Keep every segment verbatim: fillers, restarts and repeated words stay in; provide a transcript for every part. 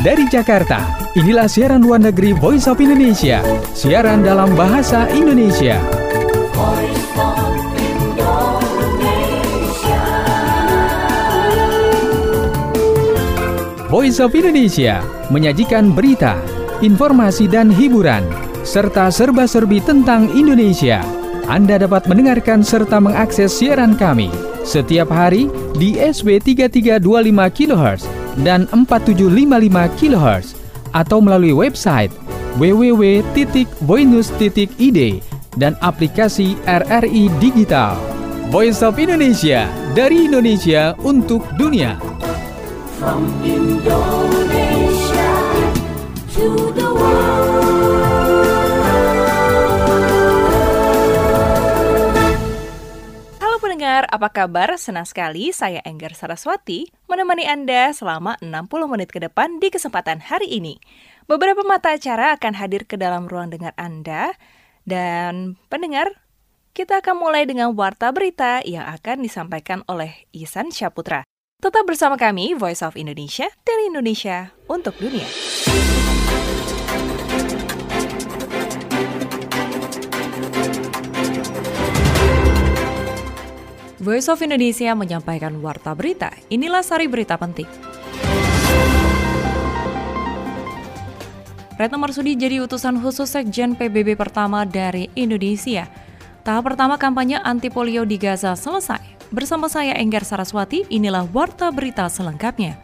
Dari Jakarta, inilah siaran luar negeri Voice of Indonesia. Siaran dalam bahasa Indonesia. Voice of Indonesia. Voice of Indonesia menyajikan berita, informasi dan hiburan, serta serba-serbi tentang Indonesia. Anda dapat mendengarkan serta mengakses siaran kami setiap hari di S W tiga tiga dua lima kilohertz dan empat tujuh lima lima kilohertz atau melalui website w w w titik voinews titik i d dan aplikasi R R I Digital. Voice of Indonesia, dari Indonesia untuk dunia. From Indonesia to the world. Pendengar, apa kabar? Senang sekali saya Enggar Saraswati menemani Anda selama enam puluh menit ke depan di kesempatan hari ini. Beberapa mata acara akan hadir ke dalam ruang dengar Anda. Dan pendengar, kita akan mulai dengan warta berita yang akan disampaikan oleh Ihsan Syaputra. Tetap bersama kami, Voice of Indonesia, dari Indonesia untuk dunia. Voice of Indonesia menyampaikan warta berita. Inilah sari berita penting. Retno Marsudi jadi utusan khusus Sekjen P B B pertama dari Indonesia. Tahap pertama kampanye anti polio di Gaza selesai. Bersama saya Enggar Saraswati, inilah warta berita selengkapnya.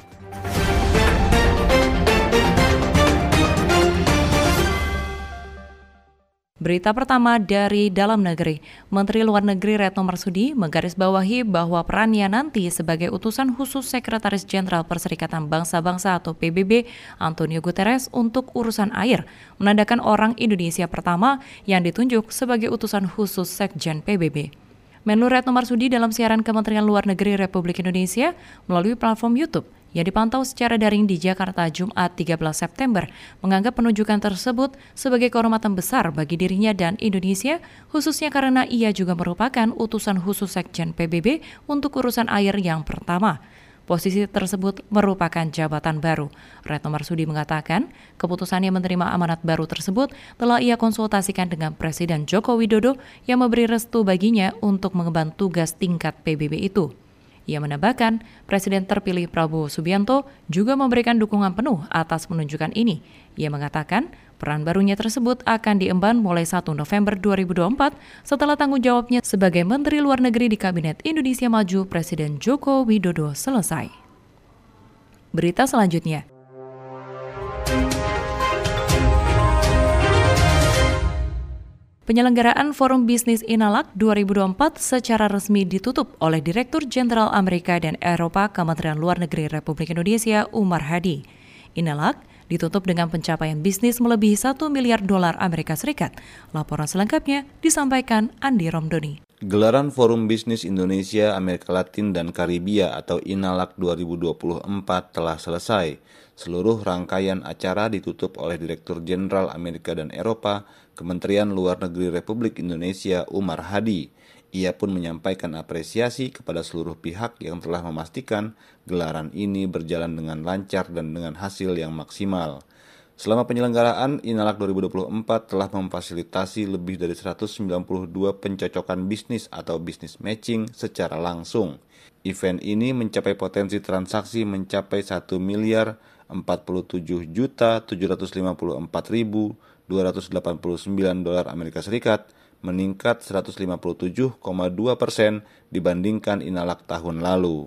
Berita pertama dari dalam negeri. Menteri Luar Negeri Retno Marsudi menggarisbawahi bahwa perannya nanti sebagai utusan khusus Sekretaris Jenderal Perserikatan Bangsa-Bangsa atau P B B Antonio Guterres untuk urusan air menandakan orang Indonesia pertama yang ditunjuk sebagai utusan khusus Sekjen P B B. Menlu Retno Marsudi dalam siaran Kementerian Luar Negeri Republik Indonesia melalui platform YouTube yang dipantau secara daring di Jakarta Jumat tiga belas September, menganggap penunjukan tersebut sebagai kehormatan besar bagi dirinya dan Indonesia, khususnya karena ia juga merupakan utusan khusus Sekjen P B B untuk urusan air yang pertama. Posisi tersebut merupakan jabatan baru. Retno Marsudi mengatakan, keputusannya menerima amanat baru tersebut telah ia konsultasikan dengan Presiden Joko Widodo yang memberi restu baginya untuk mengemban tugas tingkat P B B itu. Ia menambahkan, Presiden terpilih Prabowo Subianto juga memberikan dukungan penuh atas penunjukan ini. Ia mengatakan, peran barunya tersebut akan diemban mulai satu November dua ribu dua puluh empat setelah tanggung jawabnya sebagai Menteri Luar Negeri di Kabinet Indonesia Maju Presiden Joko Widodo selesai. Berita selanjutnya. Penyelenggaraan Forum Bisnis Inalak dua ribu dua puluh empat secara resmi ditutup oleh Direktur Jenderal Amerika dan Eropa Kementerian Luar Negeri Republik Indonesia Umar Hadi. Inalak ditutup dengan pencapaian bisnis melebihi satu miliar dolar Amerika Serikat. Laporan selengkapnya disampaikan Andi Romdoni. Gelaran Forum Bisnis Indonesia, Amerika Latin, dan Karibia atau Inalak dua ribu dua puluh empat telah selesai. Seluruh rangkaian acara ditutup oleh Direktur Jenderal Amerika dan Eropa, Kementerian Luar Negeri Republik Indonesia Umar Hadi. Ia pun menyampaikan apresiasi kepada seluruh pihak yang telah memastikan gelaran ini berjalan dengan lancar dan dengan hasil yang maksimal. Selama penyelenggaraan, Inalak dua ribu dua puluh empat telah memfasilitasi lebih dari seratus sembilan puluh dua pencocokan bisnis atau business matching secara langsung. Event ini mencapai potensi transaksi mencapai satu miliar empat puluh tujuh juta tujuh ratus lima puluh empat ribu dua ratus delapan puluh sembilan dolar Amerika Serikat, meningkat seratus lima puluh tujuh koma dua persen dibandingkan Inalak tahun lalu.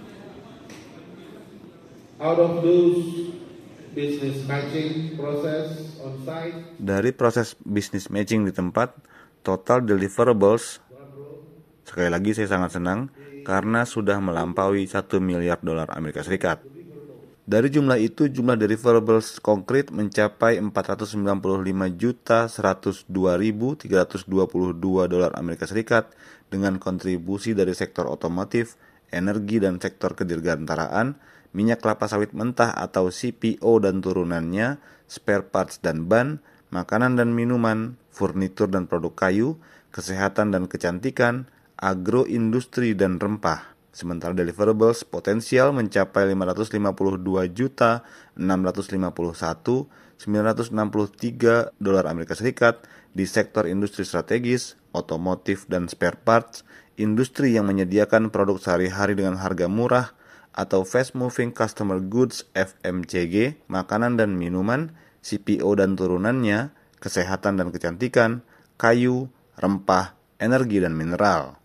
Out of those business matching process on site, dari proses business matching di tempat, total deliverables, sekali lagi saya sangat senang karena sudah melampaui satu miliar dolar Amerika Serikat. Dari jumlah itu, jumlah deliverables konkret mencapai empat ratus sembilan puluh lima juta seratus dua ribu tiga ratus dua puluh dua dolar Amerika Serikat dengan kontribusi dari sektor otomotif, energi dan sektor kedirgantaraan, minyak kelapa sawit mentah atau C P O dan turunannya, spare parts dan ban, makanan dan minuman, furnitur dan produk kayu, kesehatan dan kecantikan, agroindustri dan rempah. sementara deliverables potensial mencapai lima ratus lima puluh dua juta enam ratus lima puluh satu ribu sembilan ratus enam puluh tiga dolar Amerika Serikat di sektor industri strategis, otomotif dan spare parts, industri yang menyediakan produk sehari-hari dengan harga murah atau fast moving customer goods F M C G, makanan dan minuman, C P O dan turunannya, kesehatan dan kecantikan, kayu, rempah, energi dan mineral.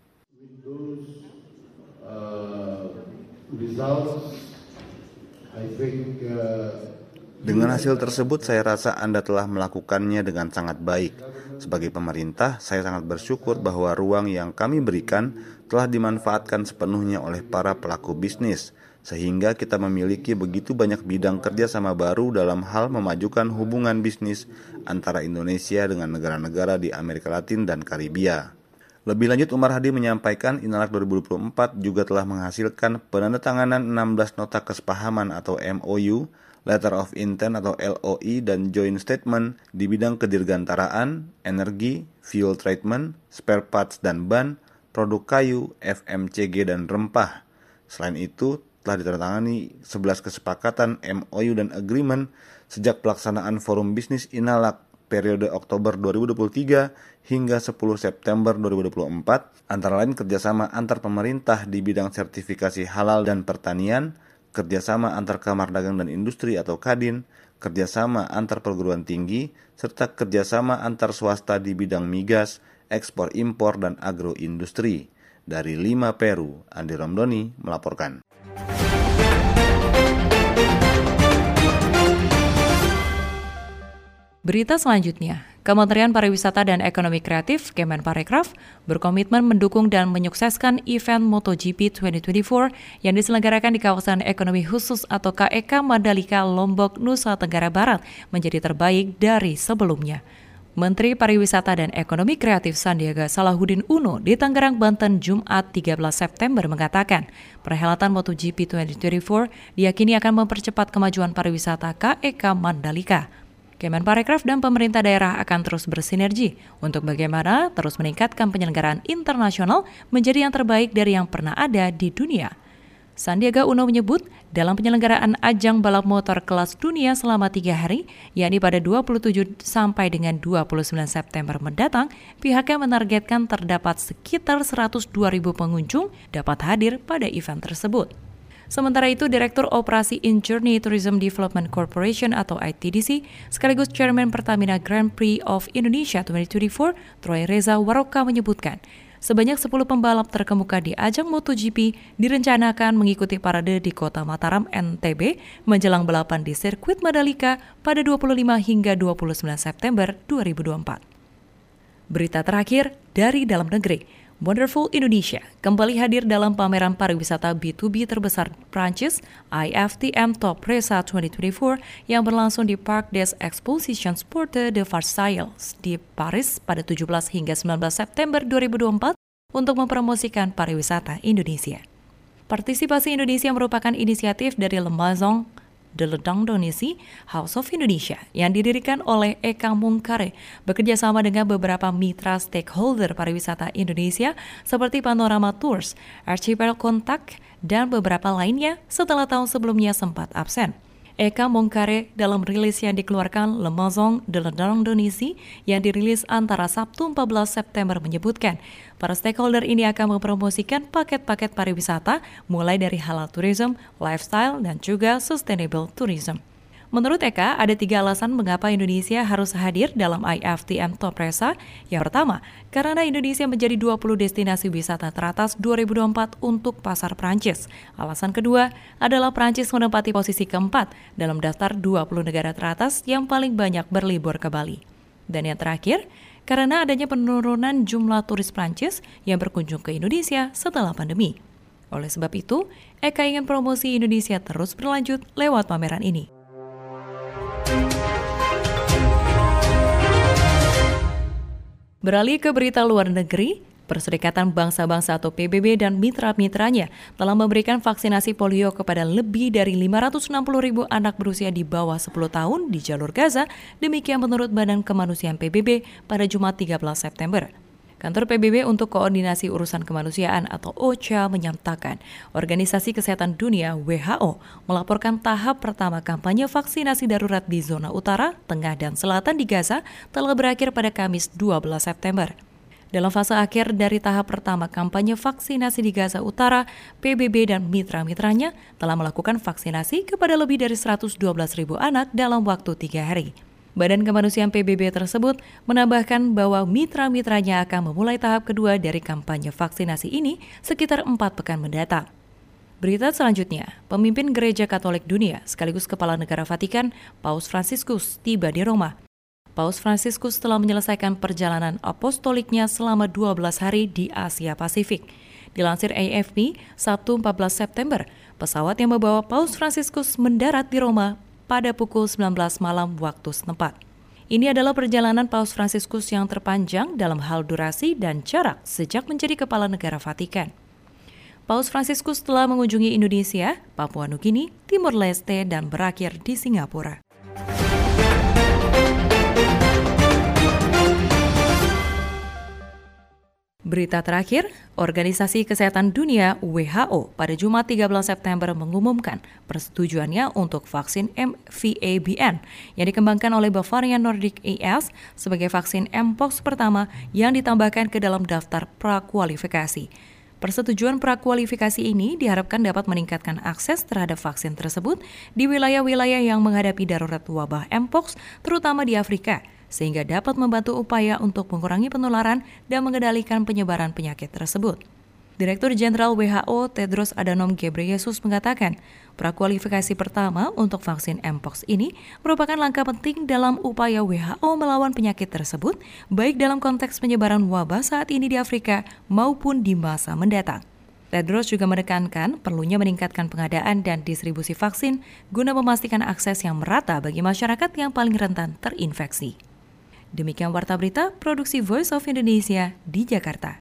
Results, I think, uh, Dengan hasil tersebut, saya rasa Anda telah melakukannya dengan sangat baik. Sebagai pemerintah, saya sangat bersyukur bahwa ruang yang kami berikan telah dimanfaatkan sepenuhnya oleh para pelaku bisnis, sehingga kita memiliki begitu banyak bidang kerjasama baru dalam hal memajukan hubungan bisnis antara Indonesia dengan negara-negara di Amerika Latin dan Karibia. Lebih lanjut, Umar Hadi menyampaikan Inalak dua ribu dua puluh empat juga telah menghasilkan penandatanganan enam belas nota kesepahaman atau M O U, Letter of Intent atau L O I, dan Joint Statement di bidang kedirgantaraan, energi, fuel treatment, spare parts dan ban, produk kayu, F M C G dan rempah. Selain itu, telah ditandatangani sebelas kesepakatan M O U dan agreement sejak pelaksanaan Forum Bisnis Inalak periode Oktober dua ribu dua puluh tiga hingga sepuluh September dua ribu dua puluh empat, antara lain kerjasama antar pemerintah di bidang sertifikasi halal dan pertanian, kerjasama antar Kamar Dagang dan Industri atau Kadin, kerjasama antar perguruan tinggi, serta kerjasama antar swasta di bidang migas, ekspor impor dan agroindustri. Dari Lima Peru, Andi Romdoni melaporkan. Berita selanjutnya, Kementerian Pariwisata dan Ekonomi Kreatif Kemenparekraf berkomitmen mendukung dan menyukseskan event MotoGP dua ribu dua puluh empat yang diselenggarakan di kawasan ekonomi khusus atau K E K Mandalika, Lombok, Nusa Tenggara Barat menjadi terbaik dari sebelumnya. Menteri Pariwisata dan Ekonomi Kreatif Sandiaga Salahuddin Uno di Tangerang, Banten, Jumat tiga belas September mengatakan, perhelatan MotoGP dua ribu dua puluh empat diyakini akan mempercepat kemajuan pariwisata K E K Mandalika. Kemenparekraf dan pemerintah daerah akan terus bersinergi untuk bagaimana terus meningkatkan penyelenggaraan internasional menjadi yang terbaik dari yang pernah ada di dunia. Sandiaga Uno menyebut dalam penyelenggaraan ajang balap motor kelas dunia selama tiga hari, yakni pada dua puluh tujuh sampai dengan dua puluh sembilan September mendatang, pihaknya menargetkan terdapat sekitar seratus dua ribu pengunjung dapat hadir pada event tersebut. Sementara itu, Direktur Operasi InJourney Tourism Development Corporation atau I T D C, sekaligus Chairman Pertamina Grand Prix of Indonesia dua ribu dua puluh empat, Troy Reza Waroka menyebutkan, sebanyak sepuluh pembalap terkemuka di ajang MotoGP direncanakan mengikuti parade di kota Mataram, N T B, menjelang balapan di sirkuit Mandalika pada dua puluh lima hingga dua puluh sembilan September dua ribu dua puluh empat. Berita terakhir dari dalam negeri. Wonderful Indonesia kembali hadir dalam pameran pariwisata B dua B terbesar Prancis, I F T M Top Resa dua ribu dua puluh empat yang berlangsung di Parc des Expositions Porte de Versailles di Paris pada tujuh belas hingga sembilan belas September dua ribu dua puluh empat untuk mempromosikan pariwisata Indonesia. Partisipasi Indonesia merupakan inisiatif dari Le Maison de l'Indonésie House of Indonesia yang didirikan oleh Eka Mungkare bekerjasama dengan beberapa mitra stakeholder pariwisata Indonesia seperti Panorama Tours, Archipel Contact, dan beberapa lainnya setelah tahun sebelumnya sempat absen. Eka Mungkare dalam rilis yang dikeluarkan Le Maison de l'Indonésie yang dirilis antara Sabtu empat belas September menyebutkan, para stakeholder ini akan mempromosikan paket-paket pariwisata mulai dari halal tourism, lifestyle, dan juga sustainable tourism. Menurut Eka, ada tiga alasan mengapa Indonesia harus hadir dalam I F T M Top Resa. Yang pertama, karena Indonesia menjadi dua puluh destinasi wisata teratas dua ribu dua puluh empat untuk pasar Prancis. Alasan kedua adalah Prancis menempati posisi keempat dalam daftar dua puluh negara teratas yang paling banyak berlibur ke Bali. Dan yang terakhir, karena adanya penurunan jumlah turis Prancis yang berkunjung ke Indonesia setelah pandemi. Oleh sebab itu, Eka ingin promosi Indonesia terus berlanjut lewat pameran ini. Beralih ke berita luar negeri, Perserikatan Bangsa-Bangsa atau P B B dan mitra-mitranya telah memberikan vaksinasi polio kepada lebih dari lima ratus enam puluh ribu anak berusia di bawah sepuluh tahun di jalur Gaza, demikian menurut Badan Kemanusiaan P B B pada Jumat tiga belas September. Kantor P B B untuk Koordinasi Urusan Kemanusiaan atau O C H A menyatakan Organisasi Kesehatan Dunia W H O melaporkan tahap pertama kampanye vaksinasi darurat di zona utara, tengah, dan selatan di Gaza telah berakhir pada Kamis dua belas September. Dalam fase akhir dari tahap pertama kampanye vaksinasi di Gaza Utara, P B B dan mitra-mitranya telah melakukan vaksinasi kepada lebih dari seratus dua belas ribu anak dalam waktu tiga hari. Badan Kemanusiaan P B B tersebut menambahkan bahwa mitra-mitranya akan memulai tahap kedua dari kampanye vaksinasi ini sekitar empat pekan mendatang. Berita selanjutnya, pemimpin Gereja Katolik Dunia sekaligus Kepala Negara Vatikan, Paus Fransiskus, tiba di Roma. Paus Fransiskus telah menyelesaikan perjalanan apostoliknya selama dua belas hari di Asia Pasifik. Dilansir A F P, Sabtu empat belas September, pesawat yang membawa Paus Fransiskus mendarat di Roma pada pukul sembilan belas malam waktu setempat. Ini adalah perjalanan Paus Fransiskus yang terpanjang dalam hal durasi dan jarak sejak menjadi Kepala Negara Vatikan. Paus Fransiskus telah mengunjungi Indonesia, Papua Nugini, Timor Leste, dan berakhir di Singapura. Berita terakhir, Organisasi Kesehatan Dunia W H O pada Jumat tiga belas September mengumumkan persetujuannya untuk vaksin M V A B N yang dikembangkan oleh Bavarian Nordic A S sebagai vaksin Mpox pertama yang ditambahkan ke dalam daftar prakualifikasi. Persetujuan prakualifikasi ini diharapkan dapat meningkatkan akses terhadap vaksin tersebut di wilayah-wilayah yang menghadapi darurat wabah Mpox, terutama di Afrika, sehingga dapat membantu upaya untuk mengurangi penularan dan mengendalikan penyebaran penyakit tersebut. Direktur Jenderal W H O Tedros Adhanom Ghebreyesus mengatakan, prakualifikasi pertama untuk vaksin Mpox ini merupakan langkah penting dalam upaya W H O melawan penyakit tersebut, baik dalam konteks penyebaran wabah saat ini di Afrika maupun di masa mendatang. Tedros juga menekankan perlunya meningkatkan pengadaan dan distribusi vaksin guna memastikan akses yang merata bagi masyarakat yang paling rentan terinfeksi. Demikian Warta Berita, Produksi Voice of Indonesia di Jakarta.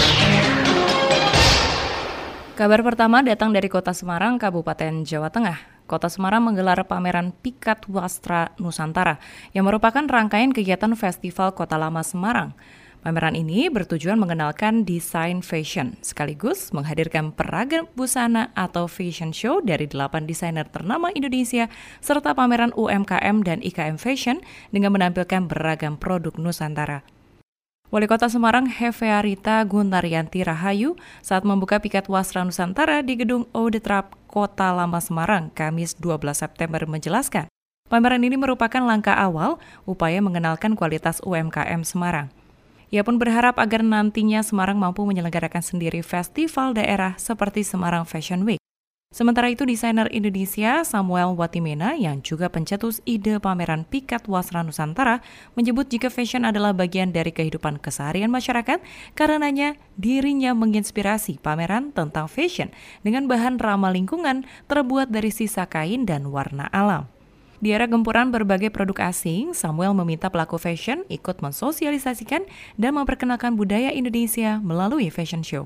Kabar pertama datang dari Kota Semarang, Kabupaten Jawa Tengah. Kota Semarang menggelar pameran Pikat Wastra Nusantara yang merupakan rangkaian kegiatan Festival Kota Lama Semarang. Pameran ini bertujuan mengenalkan desain fashion, sekaligus menghadirkan peragam busana atau fashion show dari delapan desainer ternama Indonesia, serta pameran U M K M dan I K M Fashion dengan menampilkan beragam produk Nusantara. Wali Kota Semarang Hefearita Guntarianti Rahayu saat membuka Pikat Wastra Nusantara di Gedung Oudetrap Kota Lama Semarang, Kamis dua belas September menjelaskan, pameran ini merupakan langkah awal upaya mengenalkan kualitas U M K M Semarang. Ia pun berharap agar nantinya Semarang mampu menyelenggarakan sendiri festival daerah seperti Semarang Fashion Week. Sementara itu, desainer Indonesia Samuel Watimena yang juga pencetus ide pameran Pikat Wastra Nusantara menyebut jika fashion adalah bagian dari kehidupan keseharian masyarakat, karenanya dirinya menginspirasi pameran tentang fashion dengan bahan ramah lingkungan terbuat dari sisa kain dan warna alam. Di era gempuran berbagai produk asing, Samuel meminta pelaku fashion ikut mensosialisasikan dan memperkenalkan budaya Indonesia melalui fashion show.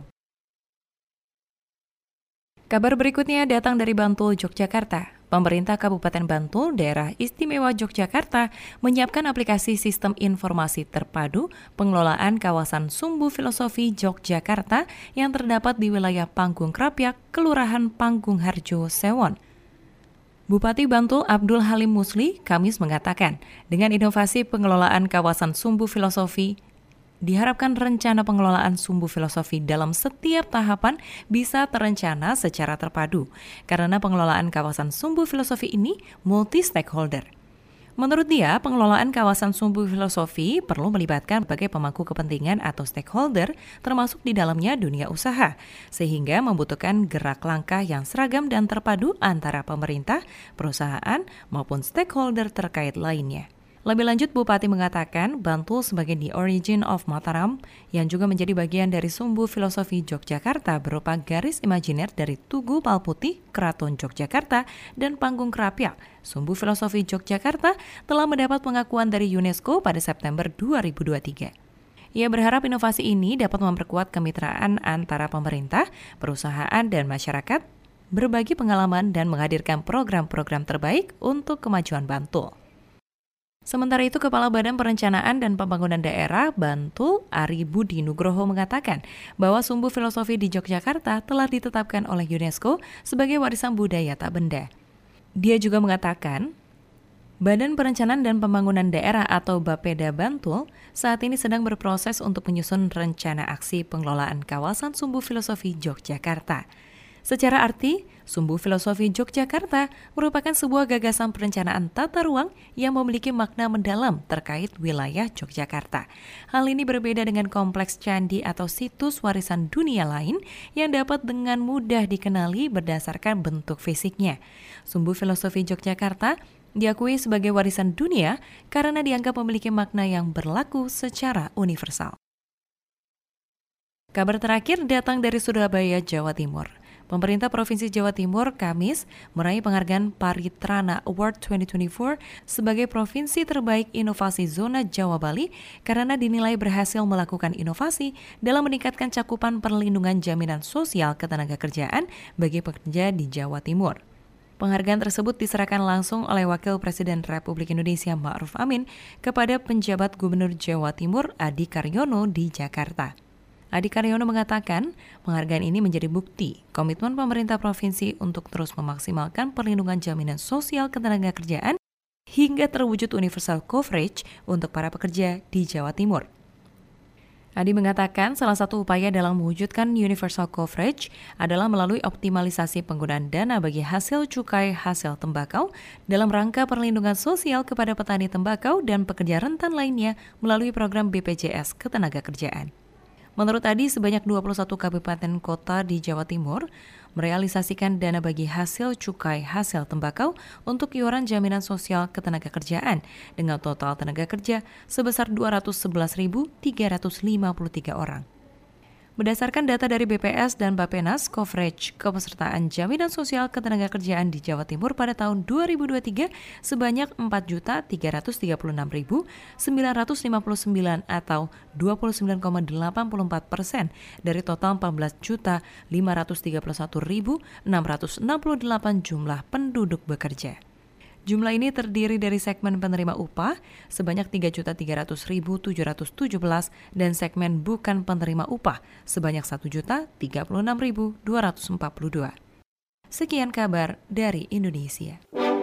Kabar berikutnya datang dari Bantul, Yogyakarta. Pemerintah Kabupaten Bantul, Daerah Istimewa Yogyakarta, menyiapkan aplikasi Sistem Informasi Terpadu Pengelolaan Kawasan Sumbu Filosofi Yogyakarta yang terdapat di wilayah Panggung Krapyak, Kelurahan Panggung Harjo, Sewon. Bupati Bantul Abdul Halim Musli Kamis mengatakan, dengan inovasi pengelolaan kawasan sumbu filosofi, diharapkan rencana pengelolaan sumbu filosofi dalam setiap tahapan bisa terencana secara terpadu, karena pengelolaan kawasan sumbu filosofi ini multi-stakeholder. Menurut dia, pengelolaan kawasan sumbu filosofi perlu melibatkan berbagai pemangku kepentingan atau stakeholder, termasuk di dalamnya dunia usaha, sehingga membutuhkan gerak langkah yang seragam dan terpadu antara pemerintah, perusahaan, maupun stakeholder terkait lainnya. Lebih lanjut, Bupati mengatakan Bantul sebagai the origin of Mataram yang juga menjadi bagian dari sumbu filosofi Yogyakarta berupa garis imajiner dari Tugu Palputih, Keraton Yogyakarta, dan Panggung Krapyak. Sumbu filosofi Yogyakarta telah mendapat pengakuan dari UNESCO pada September dua ribu dua puluh tiga. Ia berharap inovasi ini dapat memperkuat kemitraan antara pemerintah, perusahaan, dan masyarakat, berbagi pengalaman dan menghadirkan program-program terbaik untuk kemajuan Bantul. Sementara itu, Kepala Badan Perencanaan dan Pembangunan Daerah Bantul, Ari Budi Nugroho mengatakan bahwa Sumbu Filosofi di Yogyakarta telah ditetapkan oleh UNESCO sebagai warisan budaya tak benda. Dia juga mengatakan, Badan Perencanaan dan Pembangunan Daerah atau Bapeda Bantul saat ini sedang berproses untuk menyusun rencana aksi pengelolaan kawasan Sumbu Filosofi Yogyakarta. Secara arti, Sumbu Filosofi Yogyakarta merupakan sebuah gagasan perencanaan tata ruang yang memiliki makna mendalam terkait wilayah Yogyakarta. Hal ini berbeda dengan kompleks candi atau situs warisan dunia lain yang dapat dengan mudah dikenali berdasarkan bentuk fisiknya. Sumbu Filosofi Yogyakarta diakui sebagai warisan dunia karena dianggap memiliki makna yang berlaku secara universal. Kabar terakhir datang dari Surabaya, Jawa Timur. Pemerintah Provinsi Jawa Timur Kamis meraih penghargaan Paritrana Award dua ribu dua puluh empat sebagai Provinsi Terbaik Inovasi Zona Jawa Bali karena dinilai berhasil melakukan inovasi dalam meningkatkan cakupan perlindungan jaminan sosial ketenagakerjaan bagi pekerja di Jawa Timur. Penghargaan tersebut diserahkan langsung oleh Wakil Presiden Republik Indonesia Ma'ruf Amin kepada penjabat Gubernur Jawa Timur Adi Karyono di Jakarta. Adi Karyono mengatakan penghargaan ini menjadi bukti komitmen pemerintah provinsi untuk terus memaksimalkan perlindungan jaminan sosial ketenagakerjaan hingga terwujud universal coverage untuk para pekerja di Jawa Timur. Adi mengatakan salah satu upaya dalam mewujudkan universal coverage adalah melalui optimalisasi penggunaan dana bagi hasil cukai hasil tembakau dalam rangka perlindungan sosial kepada petani tembakau dan pekerja rentan lainnya melalui program B P J S Ketenagakerjaan. Menurut Adi, sebanyak dua puluh satu kabupaten kota di Jawa Timur merealisasikan dana bagi hasil cukai hasil tembakau untuk iuran jaminan sosial ketenagakerjaan dengan total tenaga kerja sebesar dua ratus sebelas ribu tiga ratus lima puluh tiga orang. Berdasarkan data dari B P S dan Bappenas, coverage kepesertaan jaminan sosial ketenagakerjaan di Jawa Timur pada tahun dua ribu dua puluh tiga sebanyak empat juta tiga ratus tiga puluh enam ribu sembilan ratus lima puluh sembilan atau dua puluh sembilan koma delapan empat persen dari total empat belas juta lima ratus tiga puluh satu ribu enam ratus enam puluh delapan jumlah penduduk bekerja. Jumlah ini terdiri dari segmen penerima upah sebanyak tiga juta tiga ratus ribu tujuh ratus tujuh belas dan segmen bukan penerima upah sebanyak satu juta tiga puluh enam ribu dua ratus empat puluh dua. Sekian kabar dari Indonesia.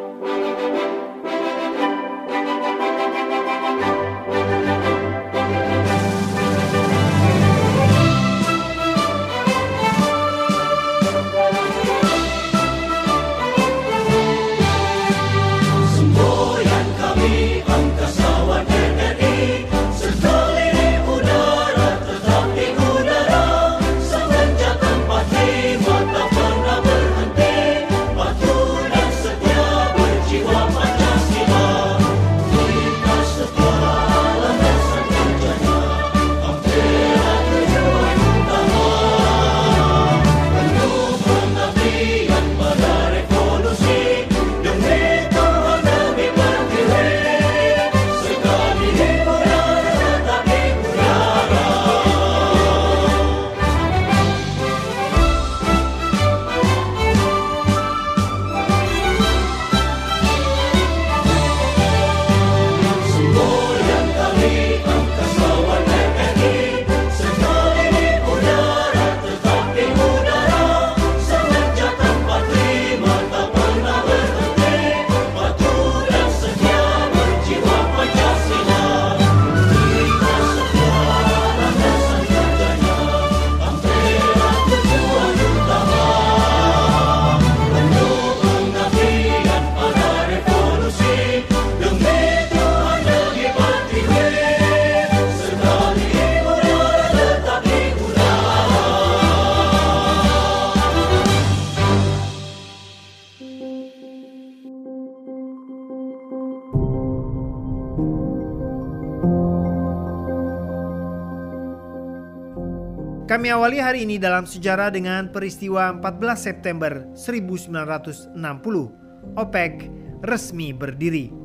Kami awali hari ini dalam sejarah dengan peristiwa empat belas September seribu sembilan ratus enam puluh. OPEC resmi berdiri.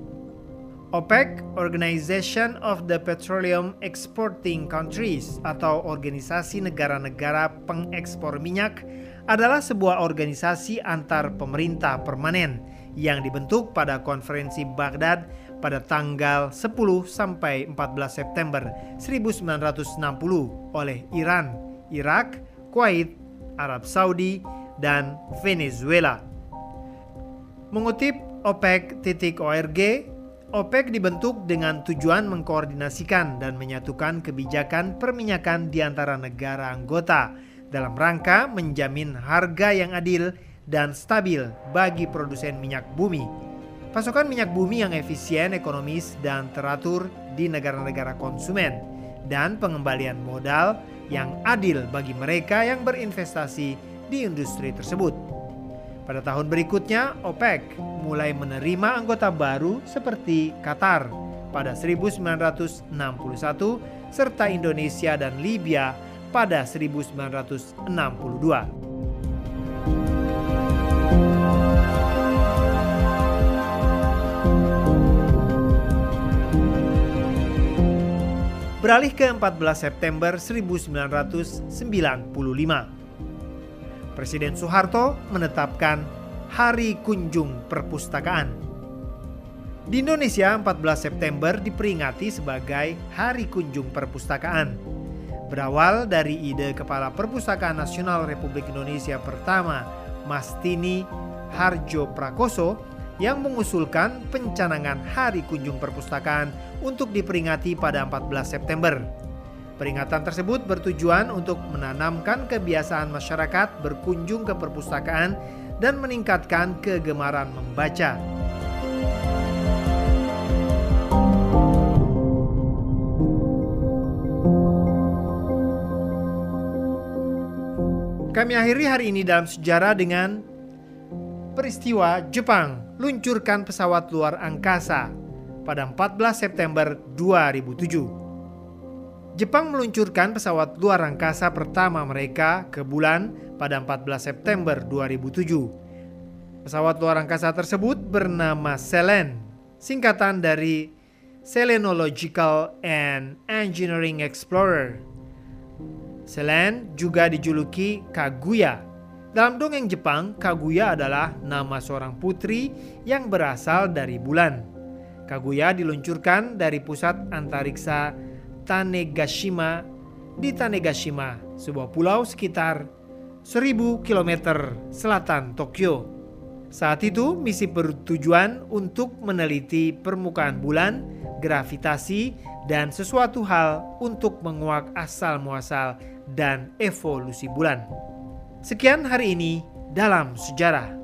OPEC, Organization of the Petroleum Exporting Countries atau Organisasi Negara-Negara Pengekspor Minyak, adalah sebuah organisasi antar pemerintah permanen yang dibentuk pada konferensi Baghdad pada tanggal sepuluh sampai empat belas September seribu sembilan ratus enam puluh oleh Iran, Irak, Kuwait, Arab Saudi, dan Venezuela. Mengutip OPEC titik org, OPEC dibentuk dengan tujuan mengkoordinasikan dan menyatukan kebijakan perminyakan di antara negara anggota dalam rangka menjamin harga yang adil dan stabil bagi produsen minyak bumi, pasokan minyak bumi yang efisien, ekonomis, dan teratur di negara-negara konsumen, dan pengembalian modal yang adil bagi mereka yang berinvestasi di industri tersebut. Pada tahun berikutnya, OPEC mulai menerima anggota baru seperti Qatar pada seribu sembilan ratus enam puluh satu serta Indonesia dan Libya pada seribu sembilan ratus enam puluh dua. Beralih ke empat belas September seribu sembilan ratus sembilan puluh lima. Presiden Soeharto menetapkan Hari Kunjung Perpustakaan. Di Indonesia, empat belas September diperingati sebagai Hari Kunjung Perpustakaan. Berawal dari ide Kepala Perpustakaan Nasional Republik Indonesia pertama, Mastini Hardjoprakoso, yang mengusulkan pencanangan Hari Kunjung Perpustakaan untuk diperingati pada empat belas September. Peringatan tersebut bertujuan untuk menanamkan kebiasaan masyarakat berkunjung ke perpustakaan dan meningkatkan kegemaran membaca. Kami akhiri hari ini dalam sejarah dengan peristiwa Jepang luncurkan pesawat luar angkasa pada empat belas September dua ribu tujuh. Jepang meluncurkan pesawat luar angkasa pertama mereka ke bulan pada empat belas September dua ribu tujuh. Pesawat luar angkasa tersebut bernama Selen, singkatan dari Selenological and Engineering Explorer. Selen juga dijuluki Kaguya. Dalam dongeng Jepang, Kaguya adalah nama seorang putri yang berasal dari bulan. Kaguya diluncurkan dari pusat antariksa Tanegashima di Tanegashima, sebuah pulau sekitar seribu kilometer selatan Tokyo. Saat itu misi bertujuan untuk meneliti permukaan bulan, gravitasi, dan sesuatu hal untuk menguak asal-muasal dan evolusi bulan. Sekian hari ini dalam sejarah.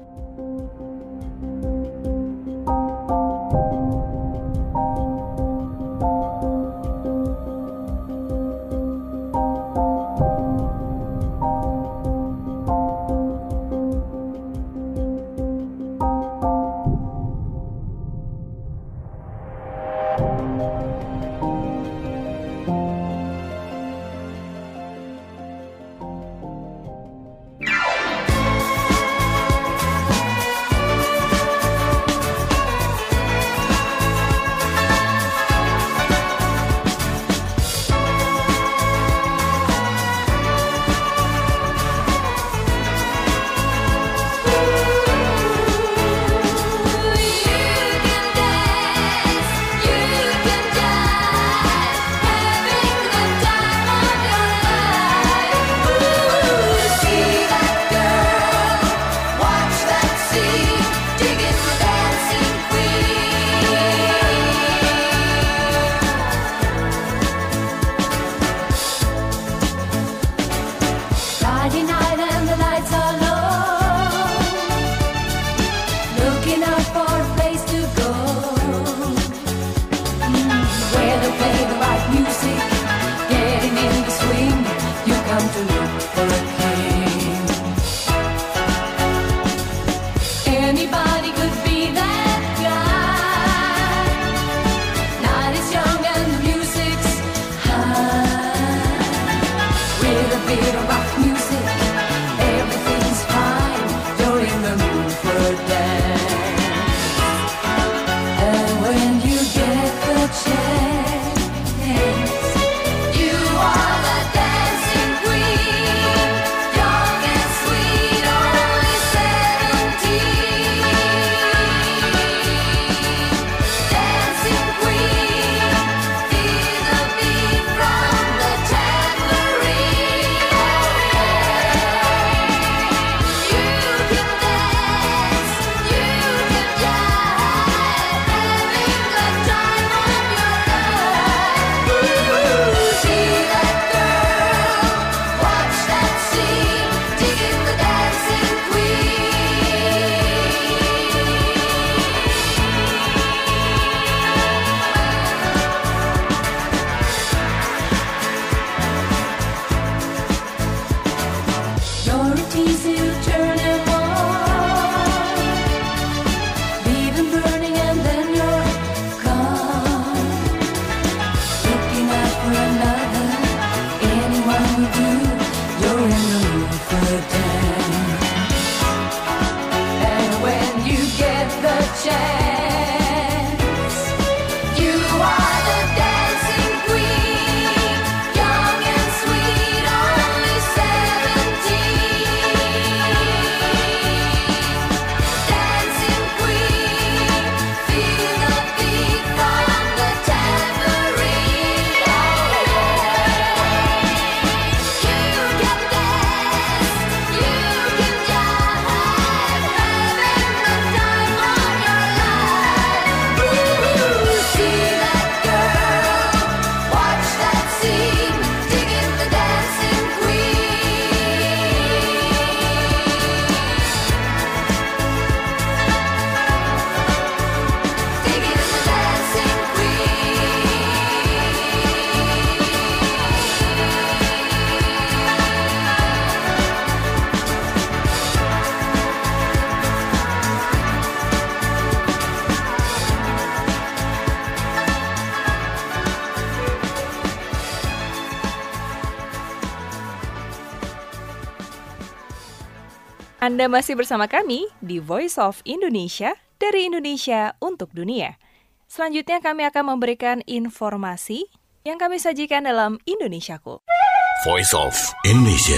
Anda masih bersama kami di Voice of Indonesia, dari Indonesia untuk dunia. Selanjutnya kami akan memberikan informasi yang kami sajikan dalam Indonesiaku. Voice of Indonesia.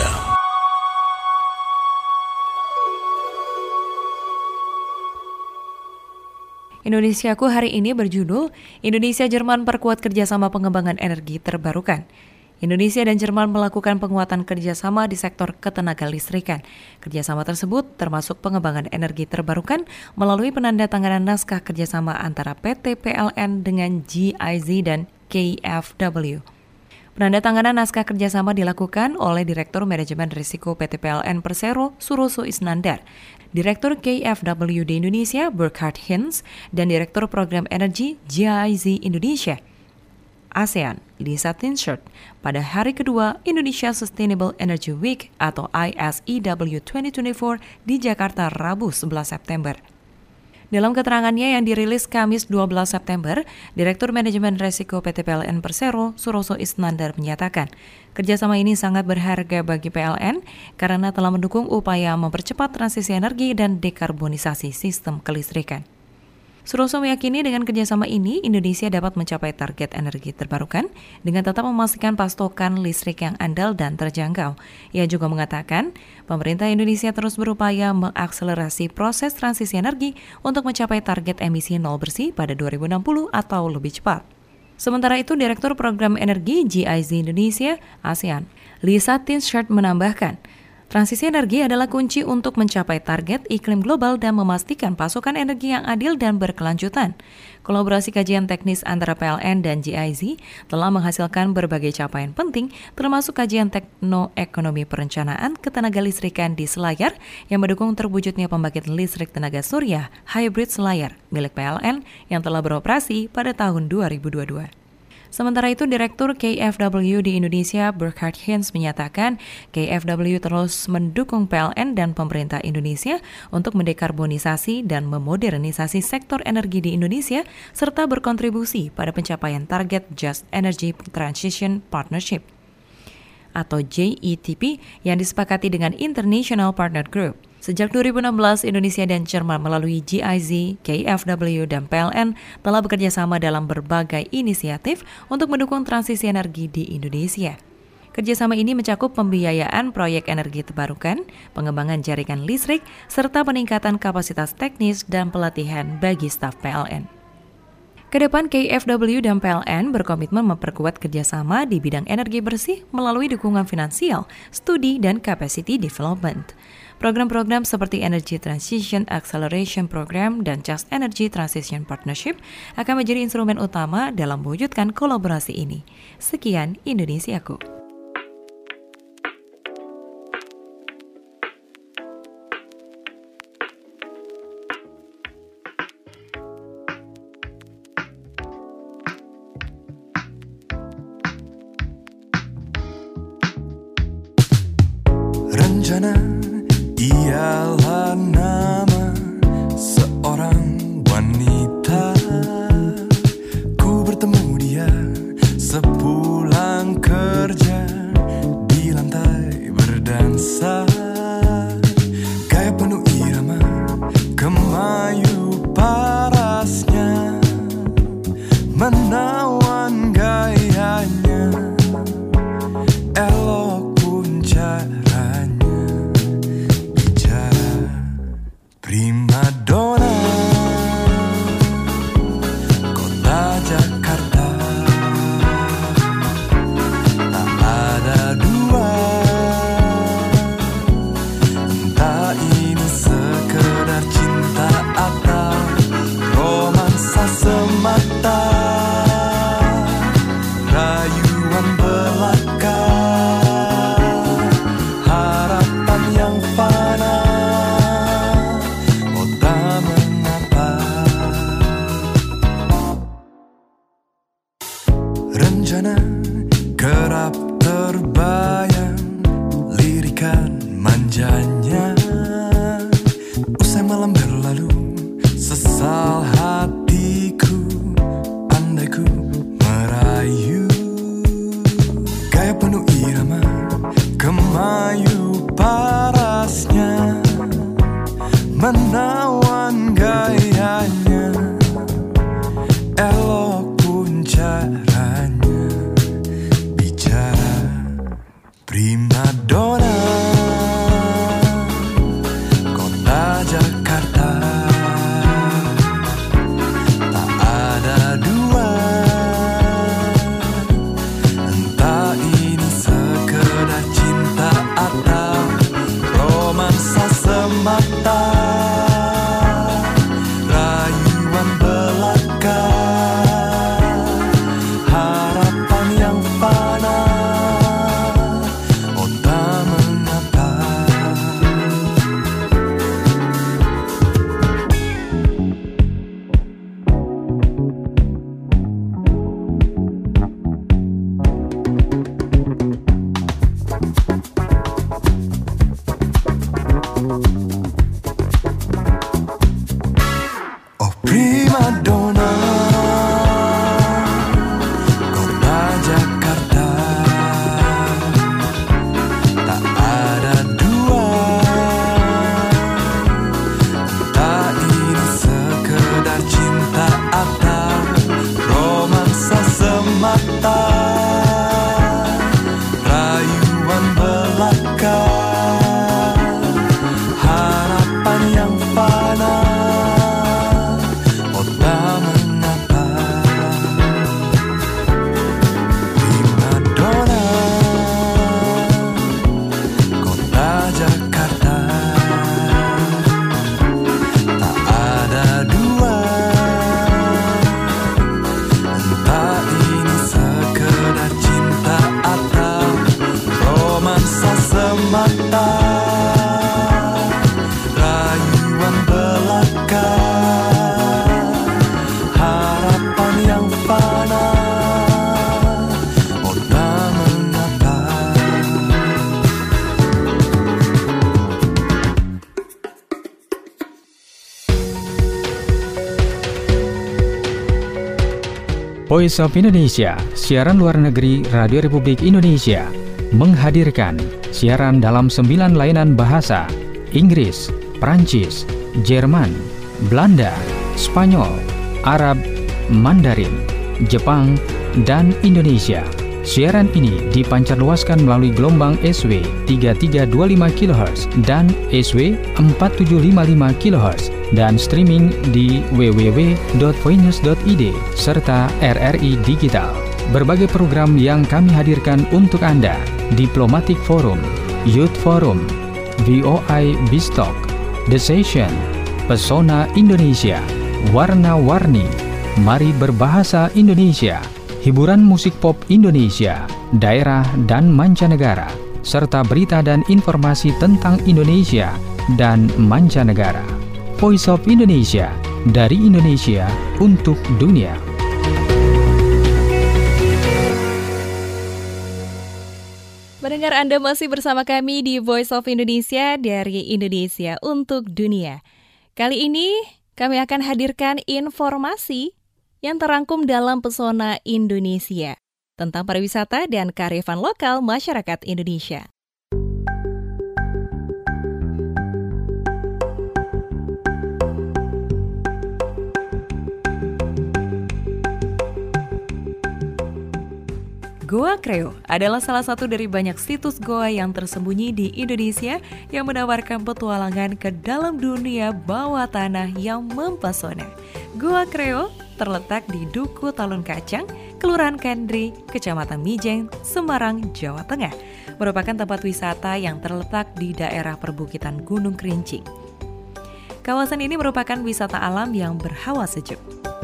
Indonesiaku hari ini berjudul Indonesia-Jerman perkuat kerjasama pengembangan energi terbarukan. Indonesia dan Jerman melakukan penguatan kerjasama di sektor ketenaga listrikan. Kerjasama tersebut termasuk pengembangan energi terbarukan melalui penandatanganan naskah kerjasama antara P T P L N dengan G I Z dan K F W. Penandatanganan naskah kerjasama dilakukan oleh Direktur Manajemen Risiko P T P L N Persero, Suroso Isnandar, Direktur K F W di Indonesia, Burkhard Hinz, dan Direktur Program Energi G I Z Indonesia, ASEAN, Lisa Tinscher, pada hari kedua Indonesia Sustainable Energy Week atau I S E W dua ribu dua puluh empat di Jakarta Rabu sebelas September. Dalam keterangannya yang dirilis Kamis dua belas September, Direktur Manajemen Risiko P T P L N Persero, Suroso Isnandar menyatakan, kerjasama ini sangat berharga bagi P L N karena telah mendukung upaya mempercepat transisi energi dan dekarbonisasi sistem kelistrikan. Suroso meyakini dengan kerjasama ini, Indonesia dapat mencapai target energi terbarukan dengan tetap memastikan pasokan listrik yang andal dan terjangkau. Ia juga mengatakan, pemerintah Indonesia terus berupaya mengakselerasi proses transisi energi untuk mencapai target emisi nol bersih pada dua ribu enam puluh atau lebih cepat. Sementara itu, Direktur Program Energi G I Z Indonesia, ASEAN, Lisa Tinscher menambahkan, transisi energi adalah kunci untuk mencapai target iklim global dan memastikan pasokan energi yang adil dan berkelanjutan. Kolaborasi kajian teknis antara P L N dan G I Z telah menghasilkan berbagai capaian penting, termasuk kajian tekno-ekonomi perencanaan ketenaga listrikan di Selayar yang mendukung terwujudnya pembangkit listrik tenaga surya hybrid Selayar milik P L N yang telah beroperasi pada tahun dua ribu dua puluh dua. Sementara itu, Direktur K F W di Indonesia, Burkhard Hinz, menyatakan K F W terus mendukung P L N dan pemerintah Indonesia untuk mendekarbonisasi dan memodernisasi sektor energi di Indonesia, serta berkontribusi pada pencapaian target Just Energy Transition Partnership atau J E T P yang disepakati dengan International Partner Group. Sejak dua ribu enam belas, Indonesia dan Jerman melalui G I Z, K F W, dan P L N telah bekerja sama dalam berbagai inisiatif untuk mendukung transisi energi di Indonesia. Kerjasama ini mencakup pembiayaan proyek energi terbarukan, pengembangan jaringan listrik, serta peningkatan kapasitas teknis dan pelatihan bagi staf P L N. Kedepan K F W dan P L N berkomitmen memperkuat kerjasama di bidang energi bersih melalui dukungan finansial, studi, dan capacity development. Program-program seperti Energy Transition Acceleration Program dan Just Energy Transition Partnership akan menjadi instrumen utama dalam mewujudkan kolaborasi ini. Sekian Indonesiaku. Rencana ialah nama seorang wanita. Ku bertemu dia sepulang kerja di lantai berdansa. Gaya penuh irama, kemayu parasnya, menawan gayanya, elok pun caranya. Prima donna, kota Jakarta, tak ada dua. Entah ini sekedar cinta atau romansa semata, rayuan belaka, harapan yang fana. Rencana kerap terbayang, lirikan manjanya. Usai malam berlalu, sesal hatiku, andai ku merayu. Gaya penuh irama, kemayu parasnya, menawan gayanya, elok pun caranya bicara prima donna kota Jakarta. Tak ada dua, entah ini sekedar cinta atau romansa semata, rayuan belaka, harapan yang fana, oh tak mengapa. Oh prima donna, kota Jakarta. Tak ada dua, entah ini sekedar cinta atau romansa semata, rayuan belaka, harapan yang fana, oh tak mengapa. Prima donna, kota Jakarta. Tak ada dua, entah ini sekedar cinta atau romansa semata, rayuan belaka, harapan yang fana, oh tak mengapa. Voice of Indonesia, siaran luar negeri Radio Republik Indonesia, menghadirkan siaran dalam sembilan layanan bahasa: Inggris, Prancis, Jerman, Belanda, Spanyol, Arab, Mandarin, Jepang, dan Indonesia. Siaran ini dipancarluaskan melalui gelombang S W tiga tiga dua lima kilohertz dan S W empat tujuh lima lima kilohertz dan streaming di w w w dot voinews dot i d serta R R I Digital. Berbagai program yang kami hadirkan untuk Anda: Diplomatic Forum, Youth Forum, V O I Bistalk, The Session, Pesona Indonesia, Warna-Warni, Mari Berbahasa Indonesia, hiburan musik pop Indonesia, daerah dan mancanegara, serta berita dan informasi tentang Indonesia dan mancanegara. Voice of Indonesia, dari Indonesia untuk dunia. Pendengar, Anda masih bersama kami di Voice of Indonesia, dari Indonesia untuk dunia. Kali ini kami akan hadirkan informasi yang terangkum dalam Pesona Indonesia tentang pariwisata dan kearifan lokal masyarakat Indonesia. Goa Kreo adalah salah satu dari banyak situs goa yang tersembunyi di Indonesia yang menawarkan petualangan ke dalam dunia bawah tanah yang mempesona. Goa Kreo terletak di Duku Talun Kacang, Kelurahan Kendri, Kecamatan Mijeng, Semarang, Jawa Tengah. Merupakan tempat wisata yang terletak di daerah perbukitan Gunung Kerincing. Kawasan ini merupakan wisata alam yang berhawa sejuk.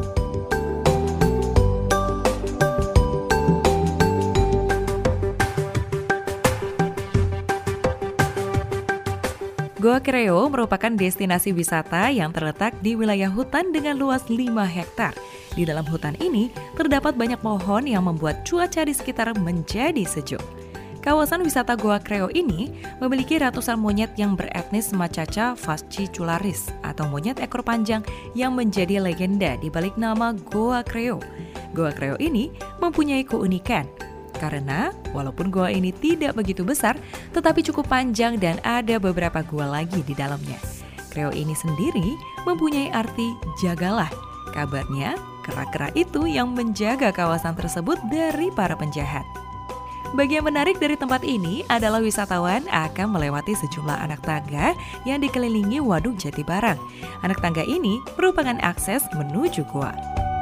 Goa Kreo merupakan destinasi wisata yang terletak di wilayah hutan dengan luas lima hektar. Di dalam hutan ini terdapat banyak pohon yang membuat cuaca di sekitar menjadi sejuk. Kawasan wisata Goa Kreo ini memiliki ratusan monyet yang beretnis Macaca fascicularis atau monyet ekor panjang yang menjadi legenda di balik nama Goa Kreo. Goa Kreo ini mempunyai keunikan karena walaupun goa ini tidak begitu besar, tetapi cukup panjang dan ada beberapa gua lagi di dalamnya. Kreo ini sendiri mempunyai arti jagalah. Kabarnya, kera-kera itu yang menjaga kawasan tersebut dari para penjahat. Bagian menarik dari tempat ini adalah wisatawan akan melewati sejumlah anak tangga yang dikelilingi Waduk Jati Barang. Anak tangga ini merupakan akses menuju gua.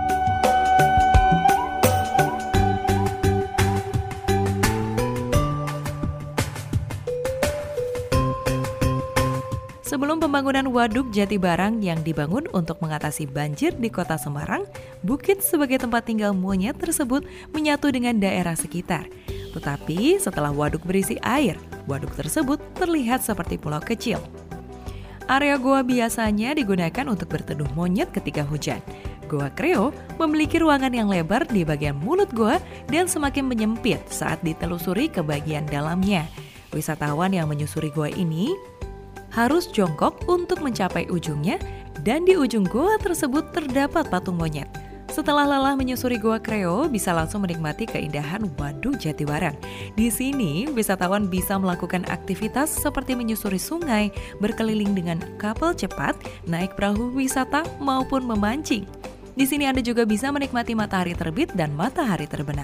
Sebelum pembangunan Waduk Jati Barang yang dibangun untuk mengatasi banjir di kota Semarang, bukit sebagai tempat tinggal monyet tersebut menyatu dengan daerah sekitar. Tetapi setelah waduk berisi air, waduk tersebut terlihat seperti pulau kecil. Area goa biasanya digunakan untuk berteduh monyet ketika hujan. Goa Kreo memiliki ruangan yang lebar di bagian mulut goa dan semakin menyempit saat ditelusuri ke bagian dalamnya. Wisatawan yang menyusuri goa ini harus jongkok untuk mencapai ujungnya, dan di ujung goa tersebut terdapat patung monyet. Setelah lelah menyusuri Goa Kreo, bisa langsung menikmati keindahan Waduk Jati Barang. Di sini, wisatawan bisa melakukan aktivitas seperti menyusuri sungai, berkeliling dengan kapal cepat, naik perahu wisata, maupun memancing. Di sini Anda juga bisa menikmati matahari terbit dan matahari terbenam.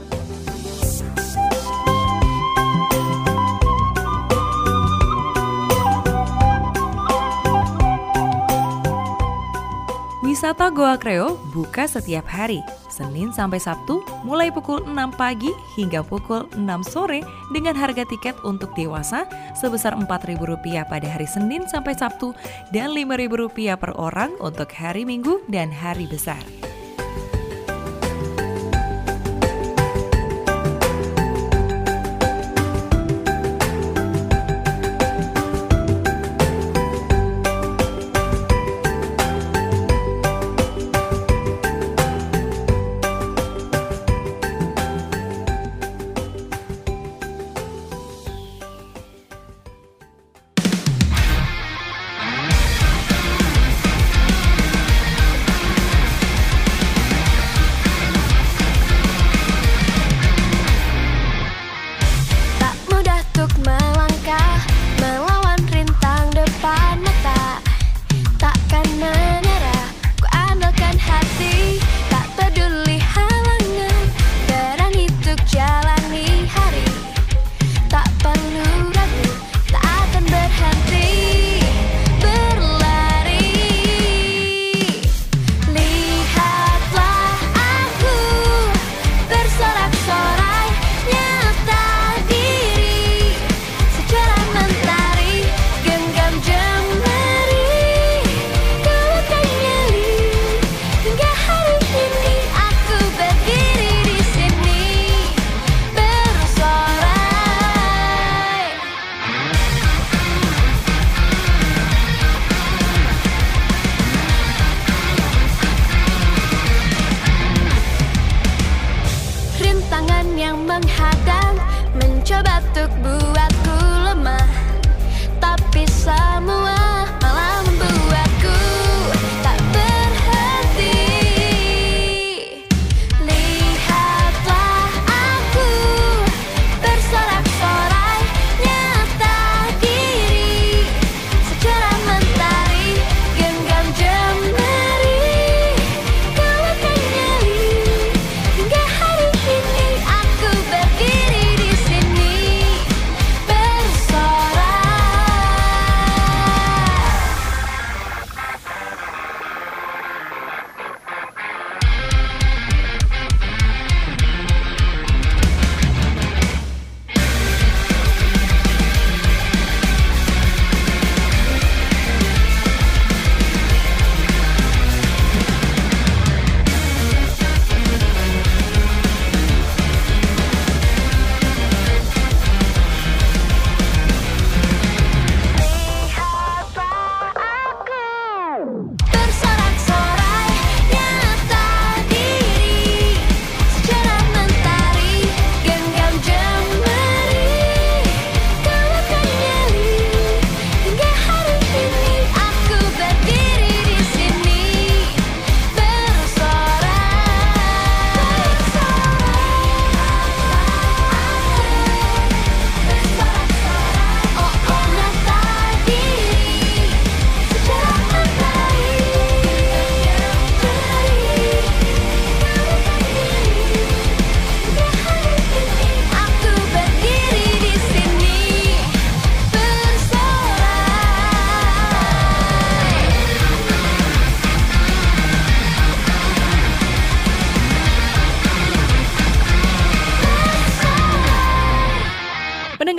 Wisata Goa Kreo buka setiap hari, Senin sampai Sabtu, mulai pukul enam pagi hingga pukul enam sore dengan harga tiket untuk dewasa sebesar empat ribu rupiah pada hari Senin sampai Sabtu dan lima ribu rupiah per orang untuk hari Minggu dan hari besar.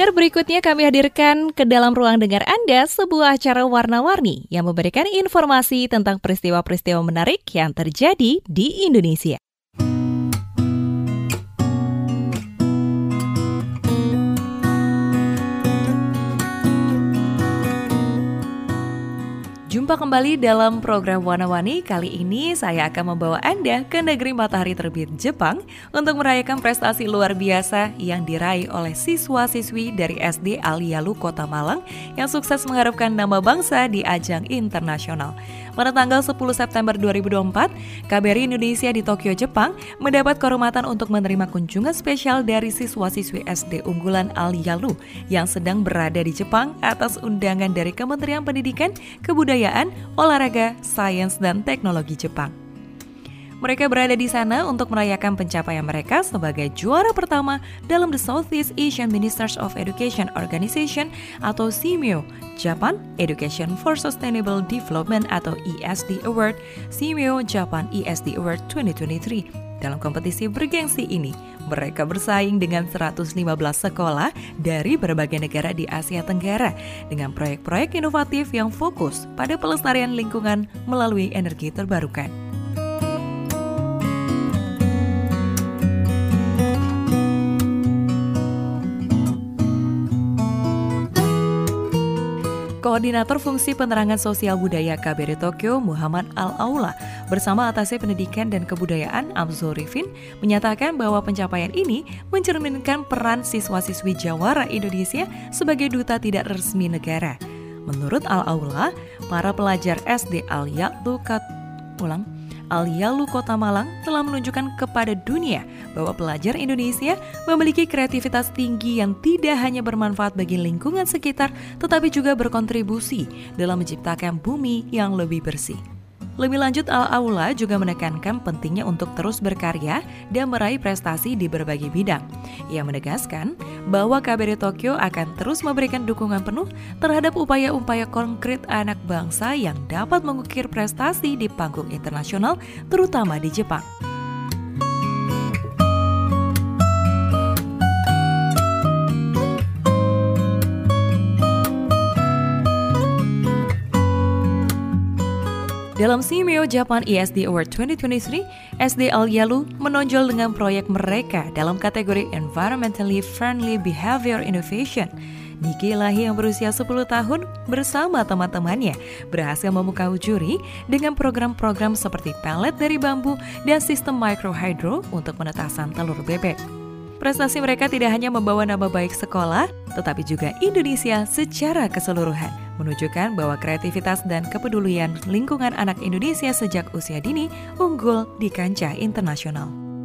pendengar, berikutnya kami hadirkan ke dalam ruang dengar Anda sebuah acara warna-warni yang memberikan informasi tentang peristiwa-peristiwa menarik yang terjadi di Indonesia. Jumpa kembali dalam program Warna-Warni. Kali ini saya akan membawa Anda ke negeri matahari terbit Jepang untuk merayakan prestasi luar biasa yang diraih oleh siswa-siswi dari S D Al-Yalu Kota Malang yang sukses mengharumkan nama bangsa di ajang internasional. Pada tanggal sepuluh September dua ribu dua puluh empat, K B R I Indonesia di Tokyo, Jepang mendapat kehormatan untuk menerima kunjungan spesial dari siswa-siswi S D unggulan Al-Yalu yang sedang berada di Jepang atas undangan dari Kementerian Pendidikan, Kebudayaan, Olahraga, Sains, dan Teknologi Jepang. Mereka berada di sana untuk merayakan pencapaian mereka sebagai juara pertama dalam The Southeast Asian Ministers of Education Organization atau S I M E O, Japan Education for Sustainable Development atau E S D Award, S I M E O Japan E S D Award dua ribu dua puluh tiga. Dalam kompetisi bergengsi ini, mereka bersaing dengan seratus lima belas sekolah dari berbagai negara di Asia Tenggara dengan proyek-proyek inovatif yang fokus pada pelestarian lingkungan melalui energi terbarukan. Koordinator Fungsi Penerangan Sosial Budaya K B R I Tokyo, Muhammad Al-Aula, bersama Atase Pendidikan dan Kebudayaan Amzo Rifin, menyatakan bahwa pencapaian ini mencerminkan peran siswa-siswi jawara Indonesia sebagai duta tidak resmi negara. Menurut Al-Aula, para pelajar S D Al-Yalu ulang Al-Yalu Kota Malang telah menunjukkan kepada dunia bahwa pelajar Indonesia memiliki kreativitas tinggi yang tidak hanya bermanfaat bagi lingkungan sekitar, tetapi juga berkontribusi dalam menciptakan bumi yang lebih bersih. Lebih lanjut, Al-Aula juga menekankan pentingnya untuk terus berkarya dan meraih prestasi di berbagai bidang. Ia menegaskan bahwa K B R I Tokyo akan terus memberikan dukungan penuh terhadap upaya-upaya konkret anak bangsa yang dapat mengukir prestasi di panggung internasional, terutama di Jepang. Dalam S I M E O Japan E S D Award dua ribu dua puluh tiga, S D Al-Yalu menonjol dengan proyek mereka dalam kategori Environmentally Friendly Behavior Innovation. Niki Lahi yang berusia sepuluh tahun bersama teman-temannya berhasil memukau juri dengan program-program seperti pellet dari bambu dan sistem microhydro untuk penetasan telur bebek. Prestasi mereka tidak hanya membawa nama baik sekolah, tetapi juga Indonesia secara keseluruhan, menunjukkan bahwa kreativitas dan kepedulian lingkungan anak Indonesia sejak usia dini unggul di kancah internasional.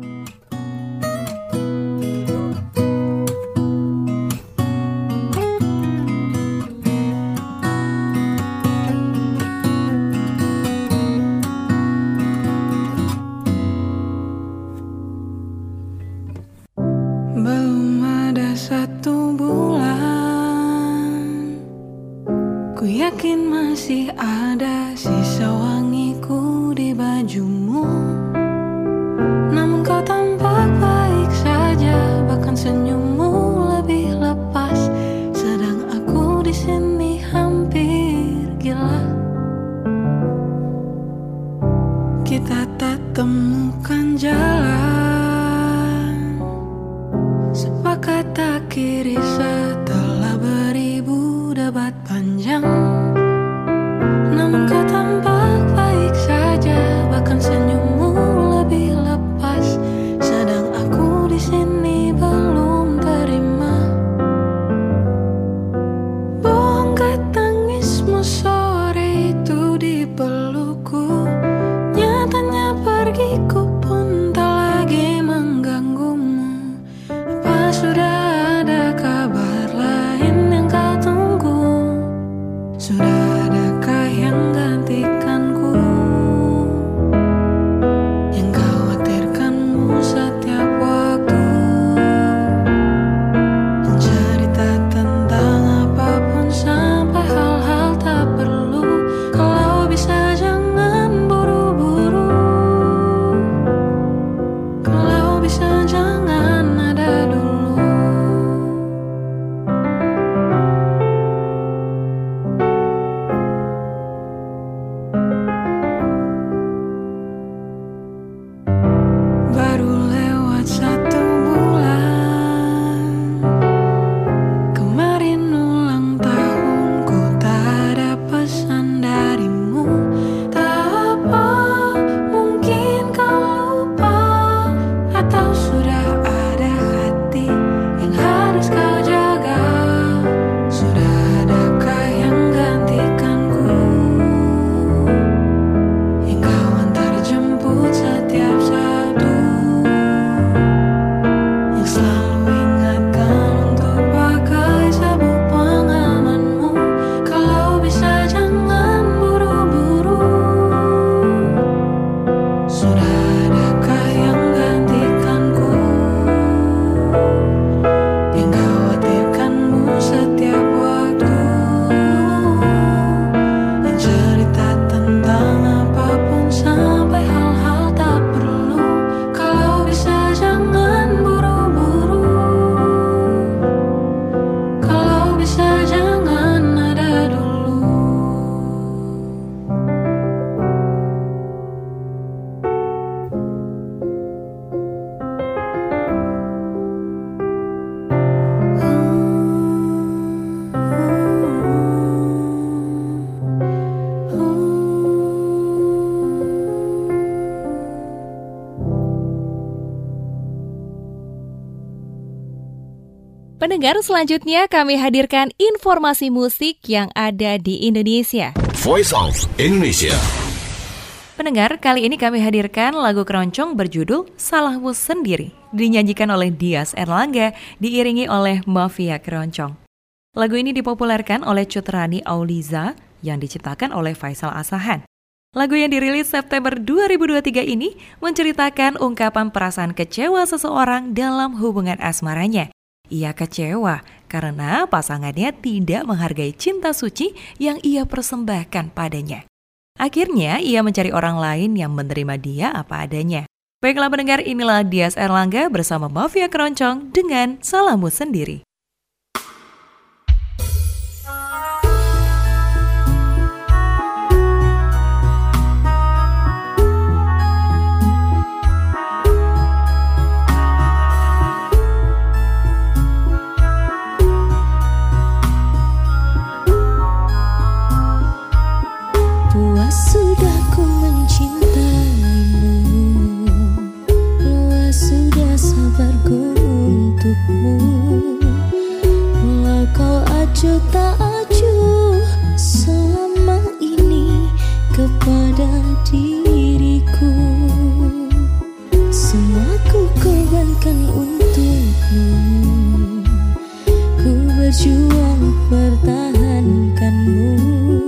Belum ada satu bulan, ku yakin masih ada sisa wangiku di bajumu. Namun kau tampak baik saja, bahkan senyummu lebih lepas. Sedang aku di sini hampir gila. Kita tak temukan jalan, sepakat akhiri setelah beribu debat panjang. Namun kau tampak baik saja, bahkan Pendengar, selanjutnya kami hadirkan informasi musik yang ada di Indonesia. Voice of Indonesia. Pendengar, kali ini kami hadirkan lagu keroncong berjudul Salahmu Sendiri, dinyanyikan oleh Dias Erlangga, diiringi oleh Mafia Keroncong. Lagu ini dipopulerkan oleh Cut Rani Auliza yang diciptakan oleh Faisal Asahan. Lagu yang dirilis September dua ribu dua puluh tiga ini menceritakan ungkapan perasaan kecewa seseorang dalam hubungan asmaranya. Ia kecewa karena pasangannya tidak menghargai cinta suci yang ia persembahkan padanya. Akhirnya ia mencari orang lain yang menerima dia apa adanya. Baiklah pendengar, inilah Dias Erlangga bersama Mafia Keroncong dengan Salahmu Sendiri. Sudah ku mencintaimu, luas sudah sabarku untukmu. Walau kau acuh tak acuh selama ini kepada diriku, semua ku korbankan untukmu. Ku berjuang pertahankanmu,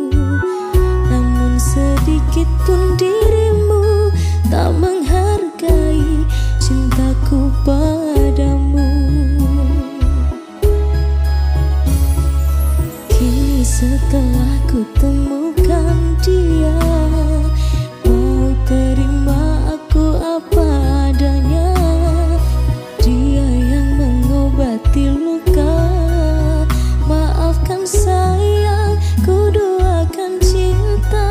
sedikit pun dirimu tak menghargai cintaku padamu. Kini setelah ku temukan dia, mau terima aku apa adanya. Dia yang mengobati luka, maafkan sayang, ku doakan cinta.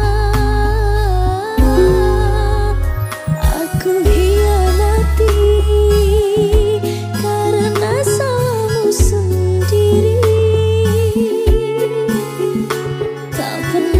Tak pernah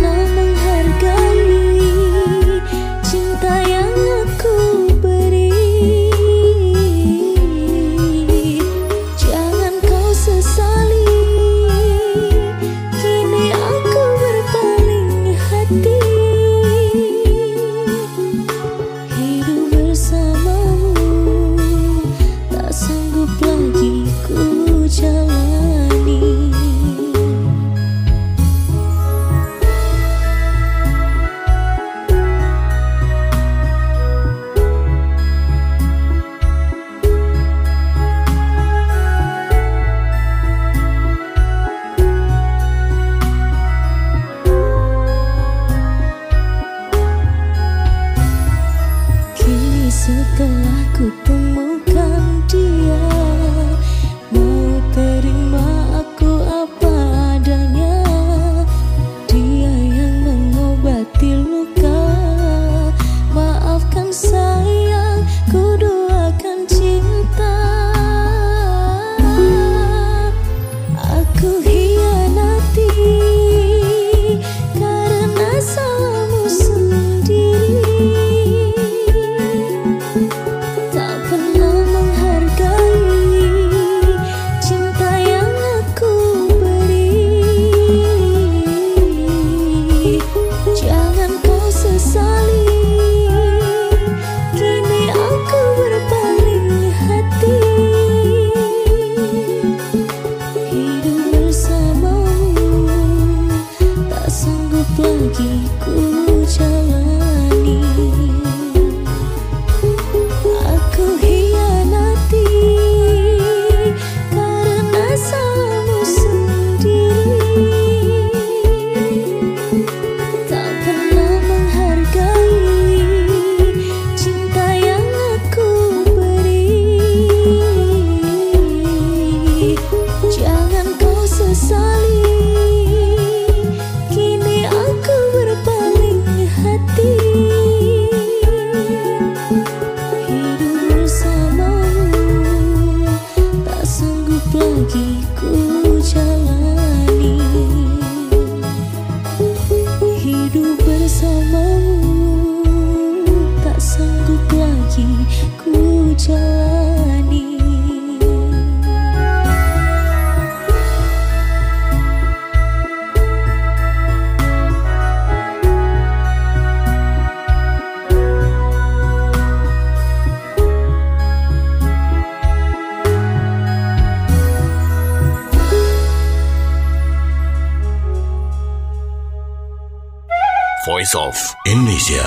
Voice of Indonesia.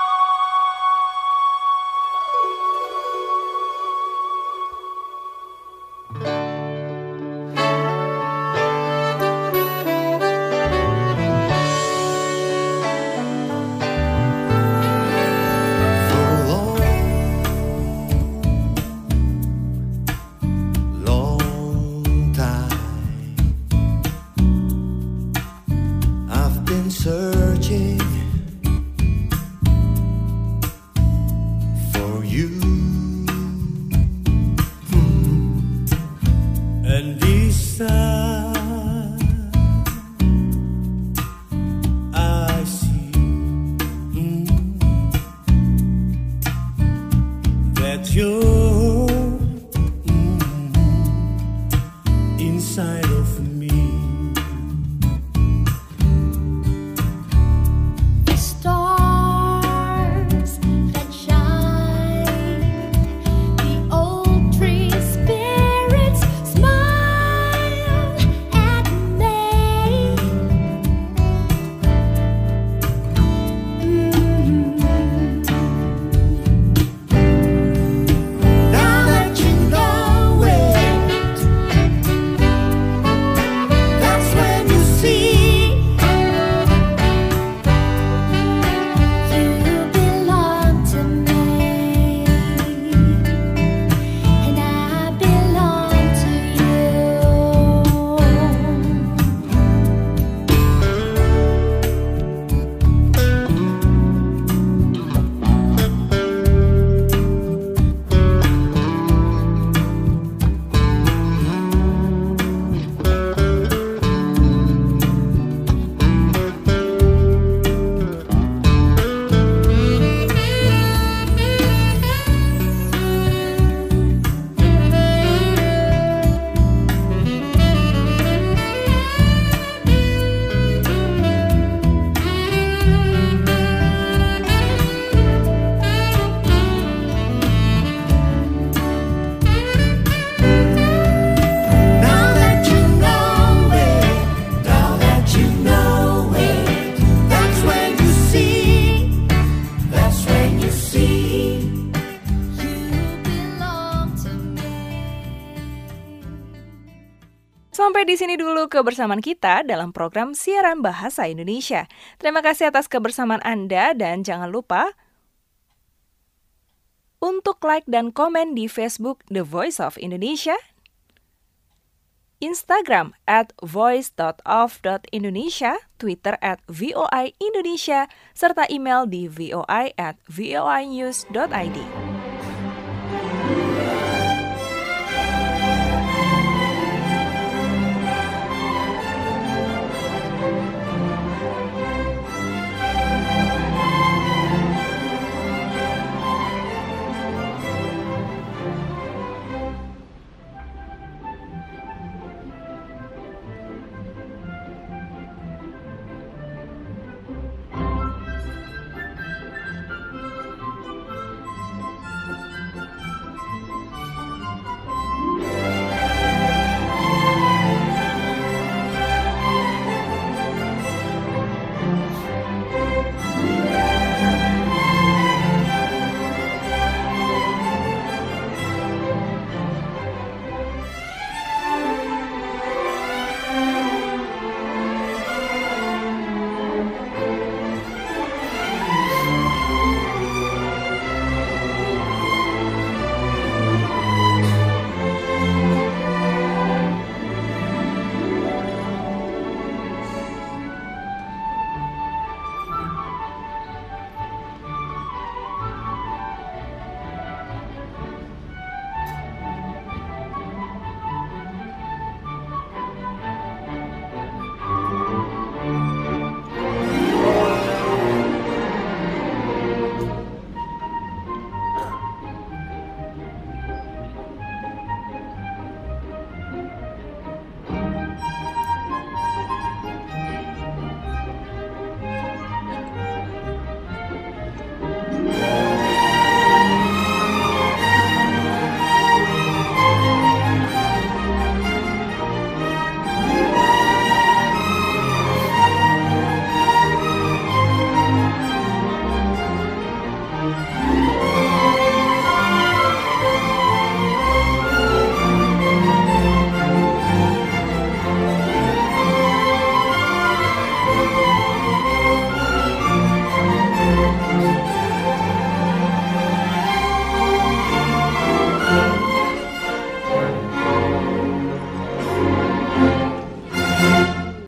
Sampai di sini dulu kebersamaan kita dalam program Siaran Bahasa Indonesia. Terima kasih atas kebersamaan Anda dan jangan lupa untuk like dan komen di Facebook The Voice of Indonesia, Instagram at voice dot of dot indonesia, Twitter at V O I Indonesia, serta email di voi at voinews dot id.